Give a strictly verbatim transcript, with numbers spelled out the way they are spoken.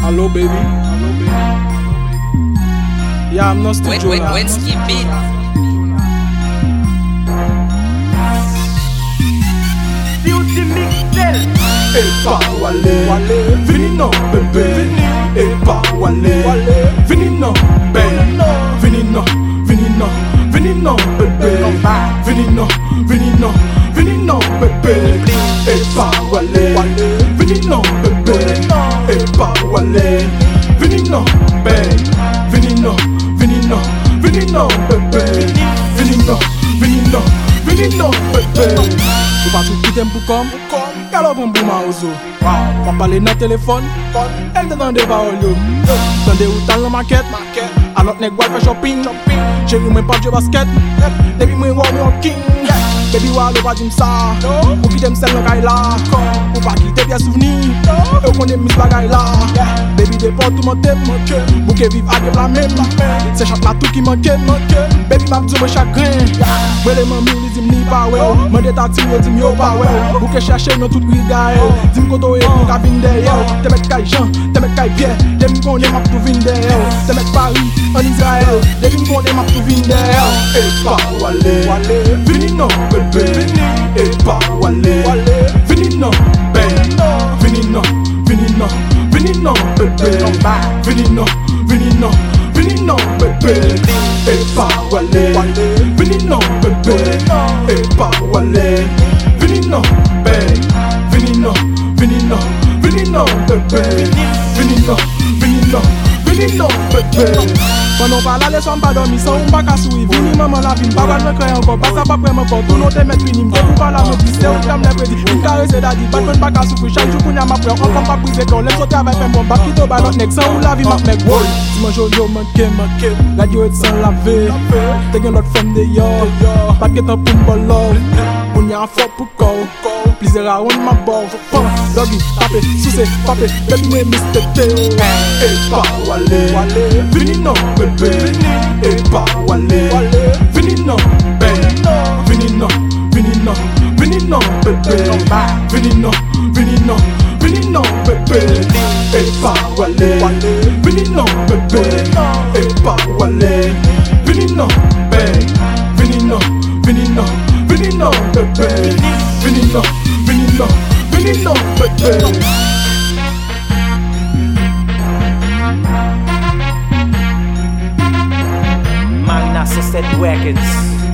Hello, baby. Hello, baby. Yeah, I'm not still When, when, when skip it. Beauty Mixel. Epa wale, vini no bébé. Epa wale, vini no bébé. Vini no, vini no, vini no bébé. Vini no, vini no, vini no bébé. Epa wale, vini no bébé. Epa wale, vini no bébé. Vini no, vini no, vini no bébé. Vini no, vini no, vini no bébé. Ou pas tout quitter pour comme, qu'elle a bon pour ma ozo. On parle dans téléphone, elle te donne des paroles. Dans des routes dans la maquette, alors nèg boy fait shopping. J'ai eu même pas de basket, depuis moi war mon king. Baby wa le pas dim ça, ou qui t'aime celle là là. Ou pas quitter bien souvenir, ou qu'on aime mis bagay là. Baby des portes tout monter, bouquet vive avec la même. C'est chaque là tout qui manque, baby m'a dit mon chagrin. Moi les mamies les dim ni pas ouais, moi des tati ou dim yo pas ouais. Bouquet chercher dans toute rigaille, dim koto et nous ka vinn derrière. Te met kay Jean, te met kay Pierre, dem qu'on est m'a tout vinn derrière. Te met Paris en Israël, dem qu'on est m'a tout vinn derrière. Et pas wale, vini non bébé. Et pas wale, vini non bébé. Vini non, vini non, vini non bébé. Vini non, vini non, vini non bébé. Et pas wale, vini non bébé. Et pas wale, vini non bébé. Vini non, vini non, vini non bébé. Vini non, vini non, vini non bébé. Pendant pas la leçon pas dormir sans ou pas qu'à suivre. Vini maman la vie, pas me créer encore. Pas ça pas près encore. Tout notre mettre fini. M'te pour pas la me glisser ou t'aime les prédits. Une caresse d'adi. Pas de pas qu'à souffrir. Chaque jour qu'on y a ma peur. On prend pas briser quand les sauter avec un bon bac qui te bat notre neck. Sans ou la vie m'a mec. Wow. Si mon jojo manqué, manqué. La dio est sans laver. T'es qu'un autre femme de yo. Pas de temps pour m'bolo. On y a un fort pour corps. Plaisir à on ma bord. Doggy, tapé, soucé, papé. Baby moi mister Théo. Et pas wale, vini non bébé. Et pas wale, vini non bébé. Vini non, vini non, vini non bébé. Vini non, vini non, vini non bébé. Et pas wale, vini non bébé. Et pas wale, vini non bébé. Vini non, vini non, vini non bébé. Vini non, vini non, vini non bébé. Magna Success Records.